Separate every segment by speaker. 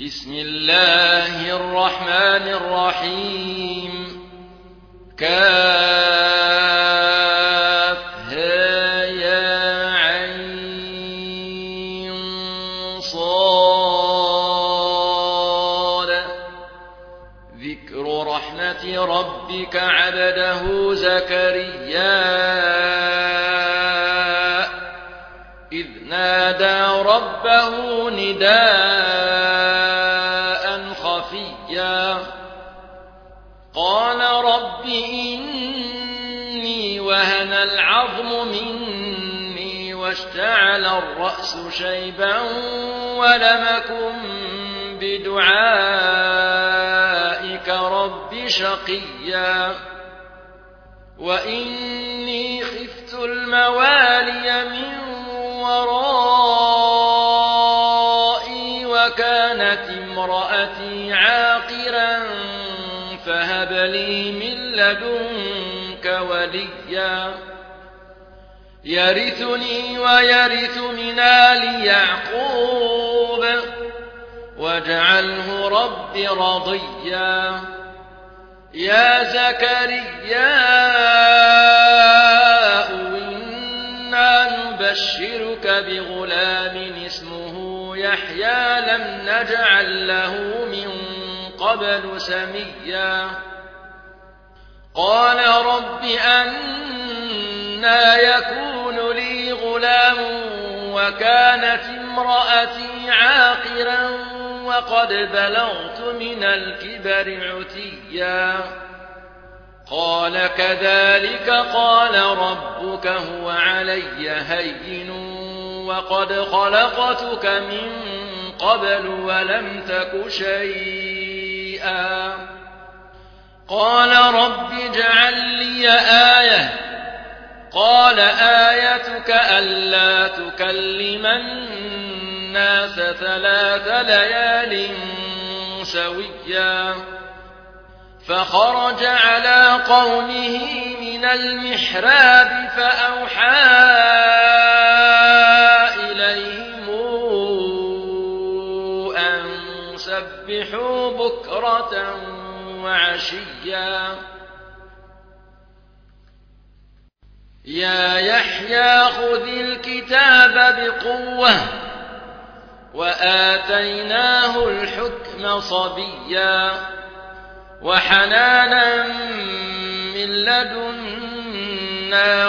Speaker 1: بسم الله الرحمن الرحيم. كافها يا عين صاد. ذكر رحمة ربك عبده زكريا إذ نادى ربه نداء خفيا قال رب إني وهن العظم مني واشتعل الرأس شيبا ولم أكن بدعائك رب شقيا وإني خفت الموالي من ورائي وكانت امرأتي عاقرا فهب لي من لدنك وليا يرثني ويرث من آل يعقوب واجعله رب رضيا. يا زكريا نبشرك بغلام اسمه يحيى لم نجعل له من قبل سميا قال رب أنى يكون لي غلام وكانت امرأتي عاقرا وقد بلغت من الكبر عتيا قال كذلك قال ربك هو علي هين وقد خلقتك من قبل ولم تك شيئا قال رب اجعل لي آية قال آيتك ألا تكلم الناس 3 ليال سويا فخرج على قومه من المحراب فأوحى إليهم أن سبحوا بكرة وعشيا يا يحيى خذ الكتاب بقوة وآتيناه الحكم صبيا وحنانا من لدنا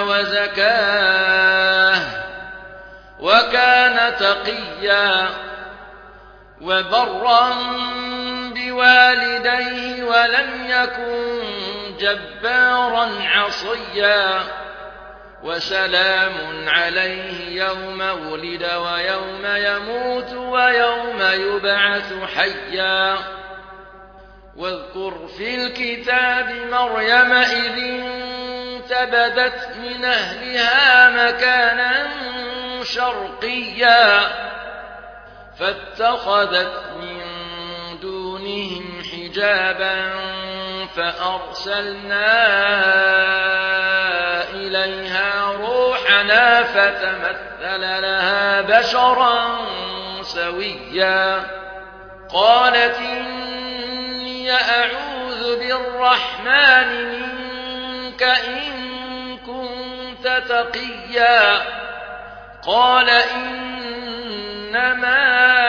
Speaker 1: وزكاه وكان تقيا وبرا بوالديه ولم يكن جبارا عصيا وسلام عليه يوم ولد ويوم يموت ويوم يبعث حيا واذكر في الكتاب مريم إذ انتبذت من أهلها مكانا شرقيا فاتخذت من دونهم حجابا فأرسلنا إليها روحنا فتمثل لها بشرا سويا قالت إني أعوذ بالرحمن منك إن كنت تقيا قال إنما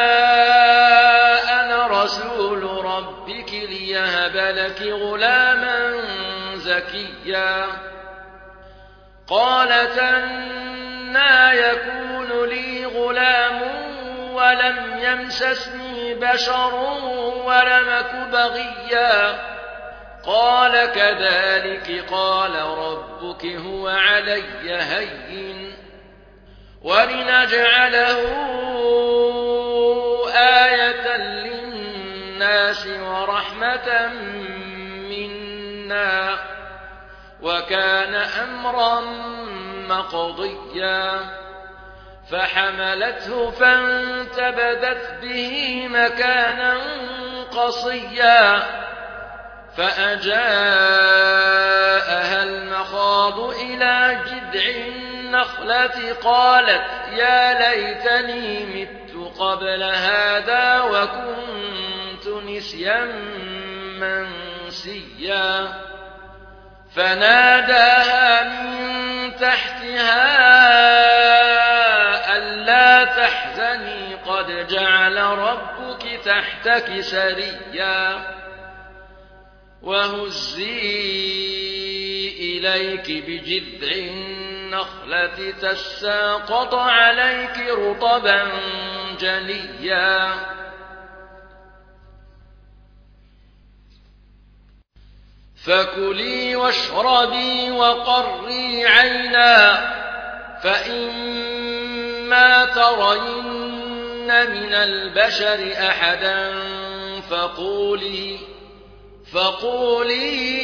Speaker 1: أنا رسول ربك ليهب لك غلاما زكيا قالت أنى يكون لي غلام ولم يمسسني بشر ولم أك بغيا قال كذلك قال ربك هو علي هين ولنجعله آية للناس ورحمة منا وكان أمرا مقضيا فحملته فانتبذت به مكانا قصيا فأجاءها المخاض إلى جذع النخلة قالت يا ليتني مت قبل هذا وكنت نسيا منسيا فناداها من تحتها ألا تحزني قد جعل ربك تحتك سريا وهزي إليك بجذع النخلة تساقط عليك رطبا جنيا فكلي واشربي وقري عينا فإما ترين من البشر أحدا فقولي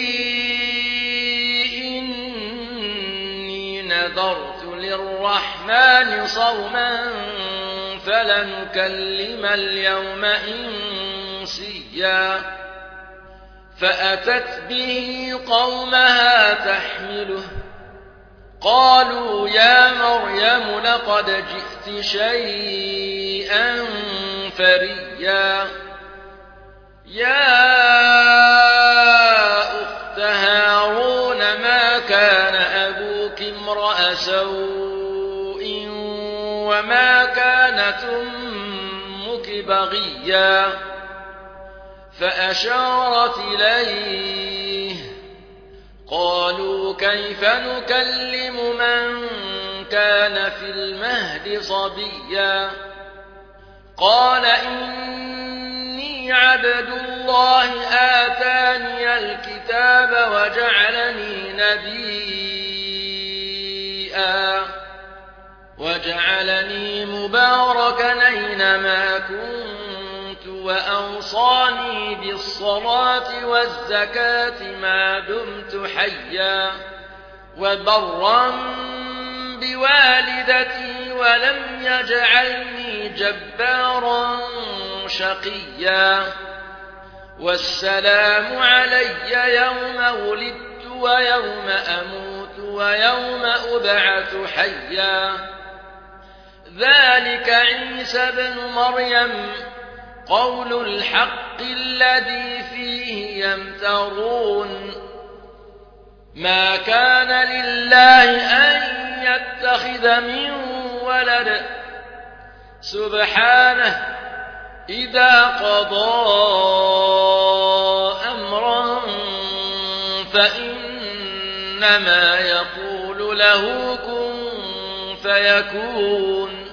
Speaker 1: إني نذرت للرحمن صوما فلنكلم اليوم إنسيا فأتت به قومها تحمله قالوا يا مريم لقد جئت شيئا فريا يا أخت هارون ما كان أبوك امرأ سوء وما كانت أمك بغيا فأشارت إليه قالوا كيف نكلم من كان في المهد صبيا قال إني عبد الله آتاني الكتاب وجعلني مباركا أينما كنت وأوصاني بالصلاة والزكاة ما دمت حيا وبرا بوالدتي ولم يجعلني جبارا شقيا والسلام علي يوم ولدت ويوم أموت ويوم أبعث حيا ذلك عيسى بن مريم قول الحق الذي فيه يمترون ما كان لله أن يتخذ من ولد سبحانه إذا قضى أمرا فإنما يقول له كن فيكون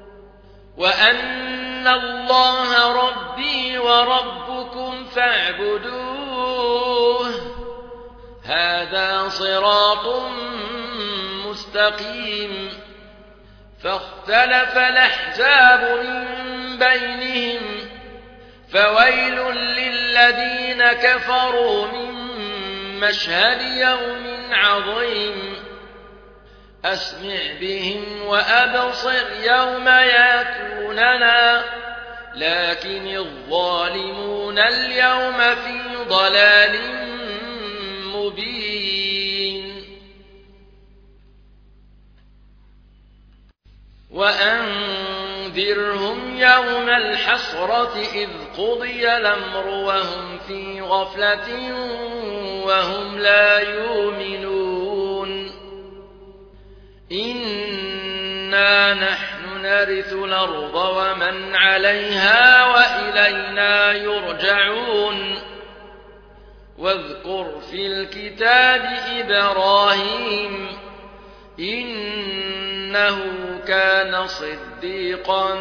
Speaker 1: وأن الله ربي وربكم فاعبدوه هذا صراط مستقيم فاختلف الأحزاب من بينهم فويل للذين كفروا من مشهد يوم عظيم أسمع بهم وأبصر يوم ياتوننا لكن الظالمون اليوم في ضلال مبين وأنذرهم يوم الحسرة إذ قضي الأمر وهم في غفلة وهم لا يؤمنون إنا نحن نرث الأرض ومن عليها وإلينا يرجعون واذكر في الكتاب إبراهيم إنه كان صديقا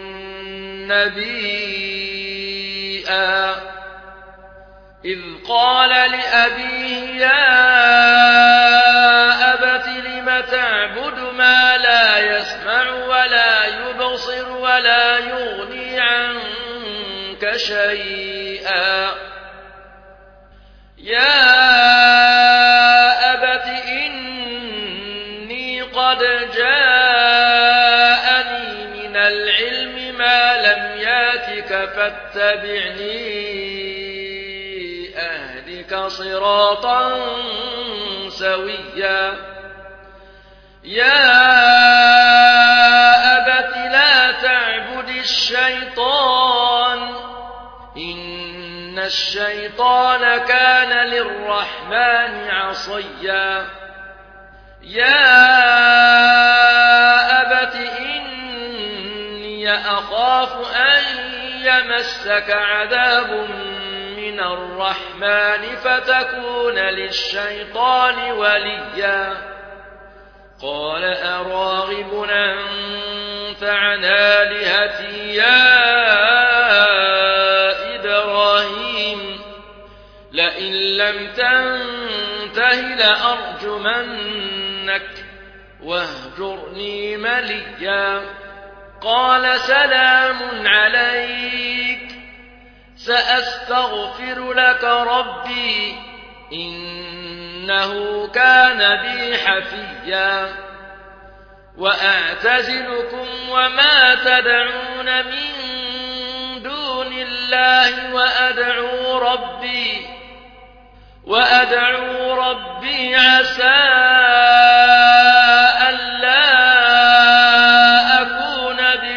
Speaker 1: نبيا إذ قال لأبيه يا أبت لم تعبد ما لا يسمع ولا يبصر ولا يغني عنك شيئا يا أبت إني قد جاءني من العلم ما لم ياتك فاتبعني أهدك صراطا سويا يا أبت لا تعبد الشيطان إن الشيطان كان للرحمن عصيا يا أبت إني أخاف أن يمسك عذاب من الرحمن فتكون للشيطان وليا قال أراغب أنت عن آلهتي يا إبراهيم لئن لم تنته لأرجمنك واهجرني مليا قال سلام عليك سأستغفر لك ربي إنه كان بي حفيا وأعتزلكم وما تدعون من دون الله وأدعو ربي عسى ألا أكون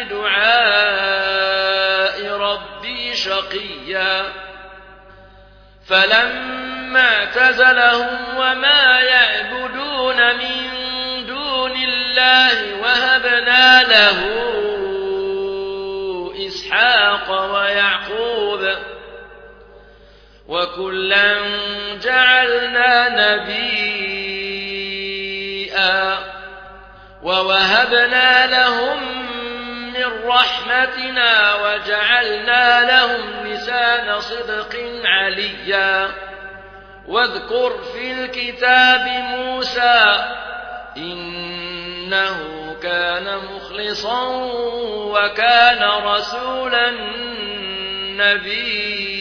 Speaker 1: بدعاء ربي شقيا فلما اعتزلهم وما يعبدون من دون الله وهبنا له إسحاق ويعقوب وكلا جعلنا نبيا ووهبنا لهم من رحمتنا وجعلنا لهم لسان صدق عليا واذكر في الكتاب موسى إنه كان مخلصا وكان رسولا نبيا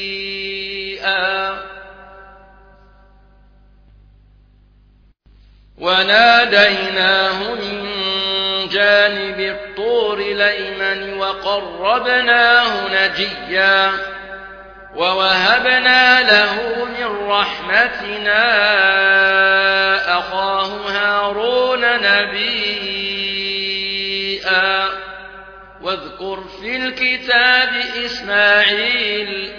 Speaker 1: وناديناه من جانب الطور الأيمن وقربناه نجيا ووهبنا له من رحمتنا أخاه هارون نبيا واذكر في الكتاب إسماعيل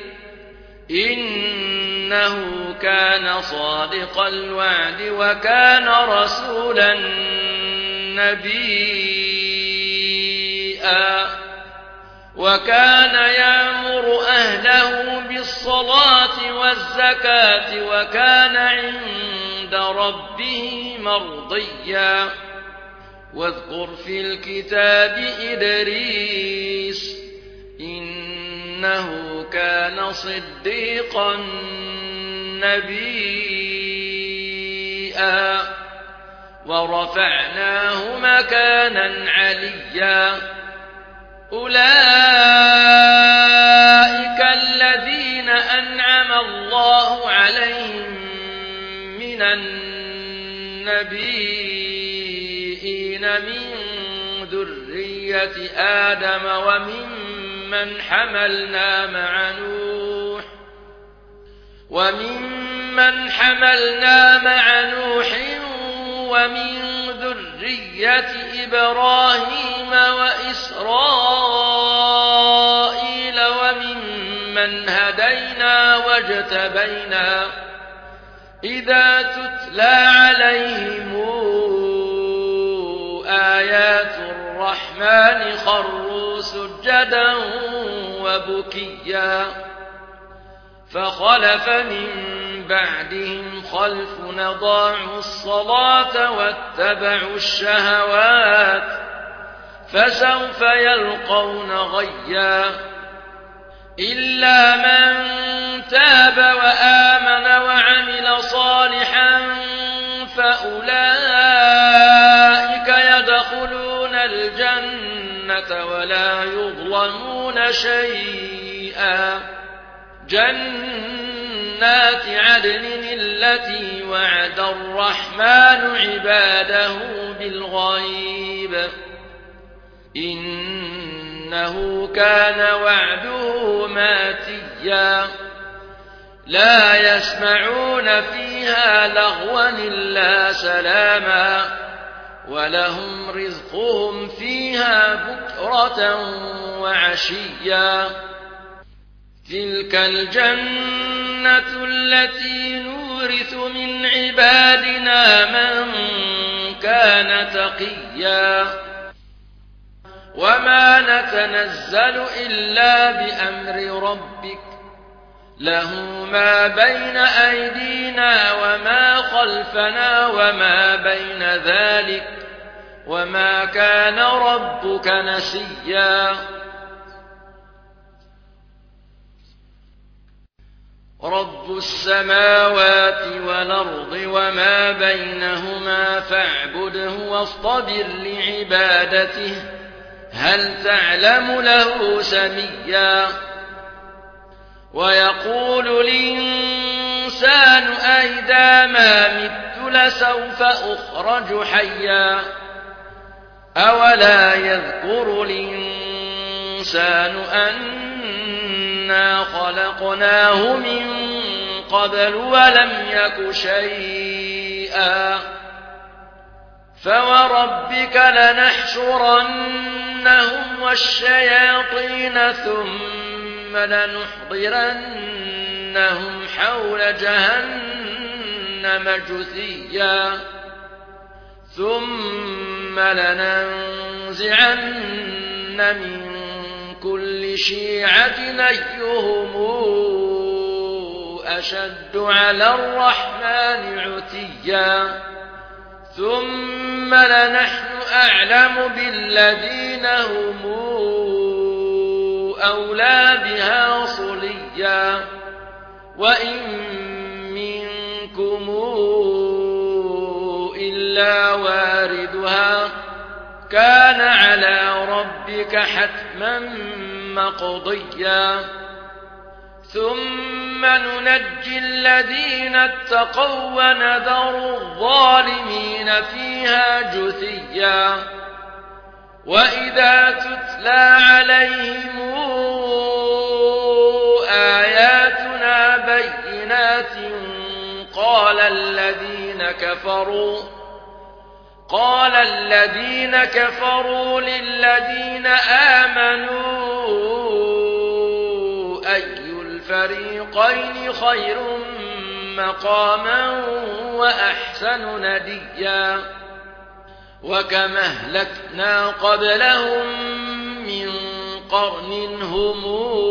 Speaker 1: إنه كان صادق الوعد وكان رسولا نبيا وكان يأمر أهله بالصلاة والزكاة وكان عند ربه مرضيا واذكر في الكتاب إدريس إنه كان صديقا نبيا ورفعناه مكانا عليا أولئك الذين أنعم الله عليهم من النبيين من ذرية آدم وممن حملنا مع نوح ومن ذرية إبراهيم وإسرائيل وممن هدينا واجتبينا إذا تتلى عليهم آيات الرحمن خروا سجدا وبكيا فخلف من بعدهم خلف أضاعوا الصلاة واتبعوا الشهوات فسوف يلقون غيا إلا من تاب وآمن وعمل صالحا فأولئك يدخلون الجنة ولا يظلمون شيئا جنات عدن التي وعد الرحمن عباده بالغيب إنه كان وعده ماتيا لا يسمعون فيها لغوا إلا سلاما ولهم رزقهم فيها بكرة وعشيا تلك الجنة التي نورث من عبادنا من كان تقيا وما نتنزل إلا بأمر ربك له ما بين أيدينا وما خلفنا وما بين ذلك وما كان ربك نسيا رب السماوات والأرض وما بينهما فاعبده واصطبر لعبادته هل تعلم له سميا ويقول الإنسان أئذا ما مت لسوف أخرج حيا أولا يذكر الإنسان أنا خلقناه من قبل ولم يك شيئا فوربك لنحشرنهم والشياطين ثم لنحضرنهم حول جهنم جثيا ثم لننزعن من كل شيعة أيهم أشد على الرحمن عتيا ثم لنحن أعلم بالذين هم أولى بها صليا وإن منكم إلا واردها كان على ربك حتما مقضيا ثم ننجي الذين اتقوا ونذر الظالمين فيها جثيا وإذا تتلى عليهم آياتنا بينات قال الذين كفروا للذين آمنوا أي الفريقين خير مقاما وأحسن نديا وكم أهلكنا قبلهم من قرن هم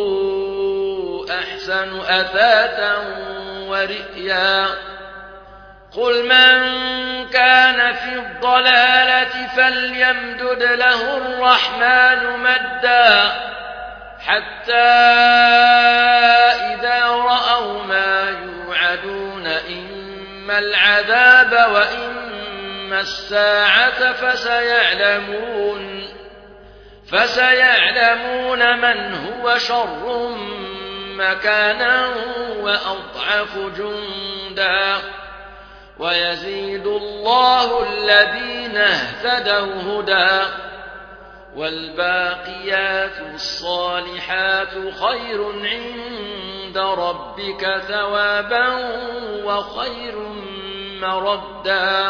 Speaker 1: أحسن أثاثا ورئيا قل من كان في الضلالة فليمدد له الرحمن مدا حتى إذا رأوا ما يوعدون إما العذاب وإما الساعة فسيعلمون من هو شر مكانا وأضعف جندا ويزيد الله الذين اهتدوا هدى والباقيات الصالحات خير عند ربك ثوابا وخير مردا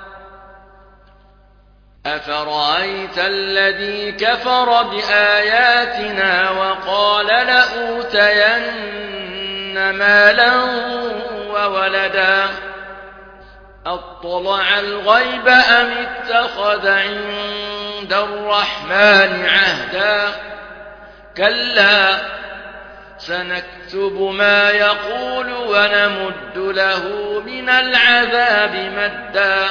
Speaker 1: أفرأيت الذي كفر بآياتنا وقال لأوتين مالا وولدا أطلع الغيب أم اتخذ عند الرحمن عهدا كلا سنكتب ما يقول ونمد له من العذاب مدا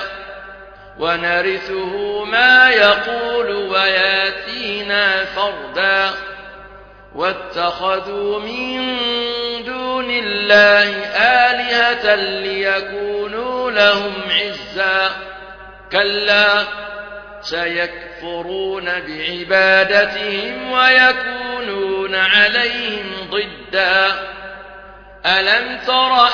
Speaker 1: ونرثه ما يقول وياتينا فردا واتخذوا من دون الله آلهة ليكونوا لهم عزا كلا سيكفرون بعبادتهم ويكونون عليهم ضدا ألم تر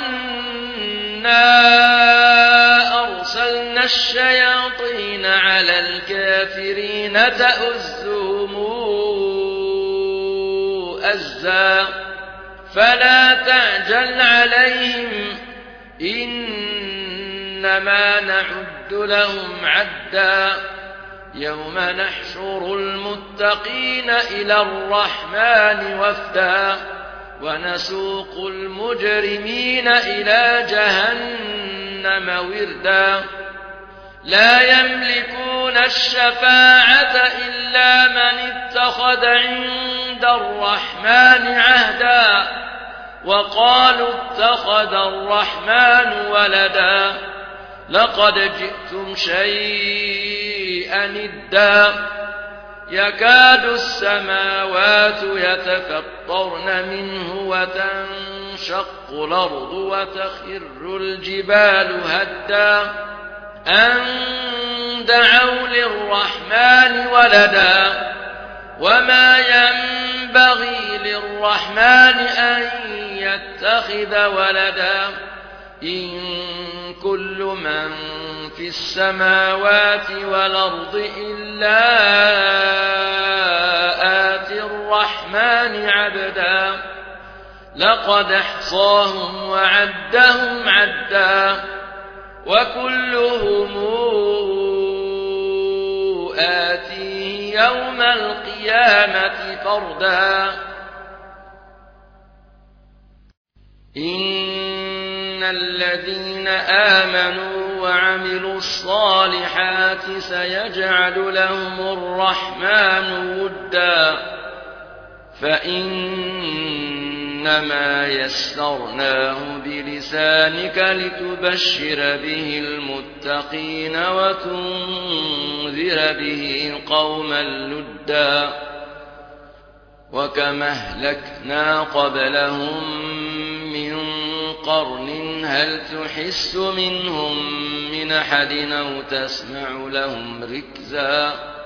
Speaker 1: أنا أرسلنا الشياطين على الكافرين تؤزهم أزا فلا تعجل عليهم إنما نعد لهم عدا يوم نحشر المتقين إلى الرحمن وفدا ونسوق المجرمين إلى جهنم وردا لا يملكون الشفاعة إلا من اتخذ عند الرحمن عهدا وقالوا اتخذ الرحمن ولدا لقد جئتم شيئا إدا يكاد السماوات يتفطرن منه وتنشق الأرض وتخر الجبال هدا أن دعوا للرحمن ولدا وما ينبغي للرحمن أن يتخذ ولدا إن كل من في السماوات والأرض إلا آتي الرحمن عبدا لقد احصاهم وعدهم عدا وكلهم آتيه يوم القيامة فردا إن الذين آمنوا وعملوا الصالحات سيجعل لهم الرحمن ودا فإنما يسرناه بلسانك لتبشر به المتقين وتنذر به قوما لدا وكما أهلكنا قبلهم من قرن هل تحس منهم من أحد أو تسمع لهم ركزا